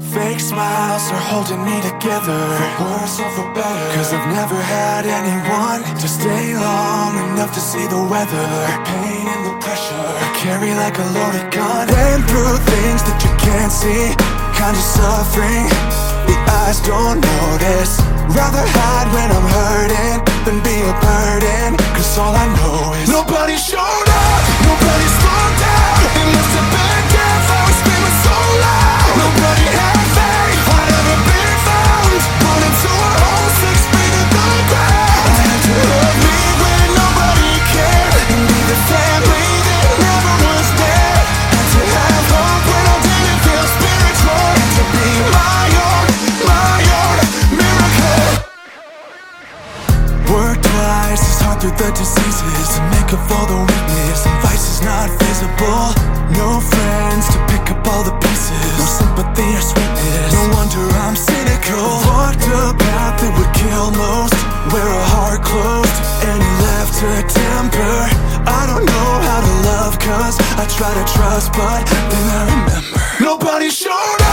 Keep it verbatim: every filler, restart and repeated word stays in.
Fake smiles are holding me together, for worse or for better. Cause I've never had anyone to stay long enough to see the weather. The pain and the pressure I carry like a loaded gun. Went through things that you can't see, kind of suffering the eyes don't notice. Rather hide when I'm hurting than be a burden. Cause all I know is nobody showed up, nobody slowed down. It must have been death, I was screaming so loud. Nobody had faith, I'd ever been found. Put into a hole six feet in the ground. I had to hurt me when nobody cared, and be the family that never was there. Had to have hope when I didn't feel spiritual, and to be my own, my own miracle. Work twice as hard through the diseases to make up for the weakness, and vice is not visible. No friends to pick up all the pieces, no sympathy or sweetness. No wonder I'm cynical. Walked a path that would kill most, wear a heart closed, and it left a temper. I don't know how to love cause I try to trust, but then I remember nobody showed up.